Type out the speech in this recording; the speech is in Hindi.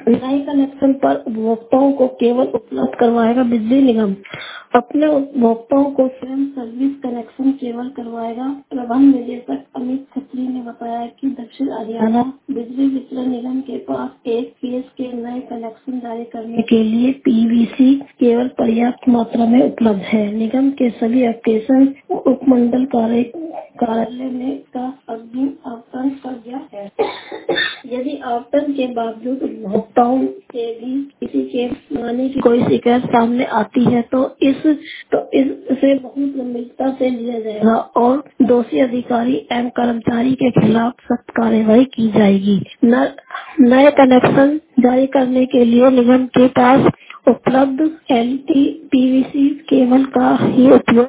नए कनेक्शन पर उपभोक्ताओं को केवल उपलब्ध करवाएगा बिजली निगम। अपने उपभोक्ताओं को स्वयं सर्विस कनेक्शन केवल करवाएगा। प्रबंध निदेशक अमित खत्री ने बताया कि दक्षिण हरियाणा बिजली वितरण निगम के पास एक फेज के नए कनेक्शन जारी करने के लिए पीवीसी केवल पर्याप्त मात्रा में उपलब्ध है। निगम के सभी एप्लीकेशन उपमंडल कार्यालय ने का अग्रिम आवंटन कर दिया है। यदि आवंटन के बावजूद उपभोक्ताओं से भी किसी के आने की कोई शिकायत सामने आती है तो इसे बहुत गंभीरता से लिया जाएगा और दोषी अधिकारी एवं कर्मचारी के खिलाफ सख्त कार्रवाई की जाएगी। नए कनेक्शन जारी करने के लिए निगम के पास उपलब्ध एलटी पीवीसी केबल का ही उपयोग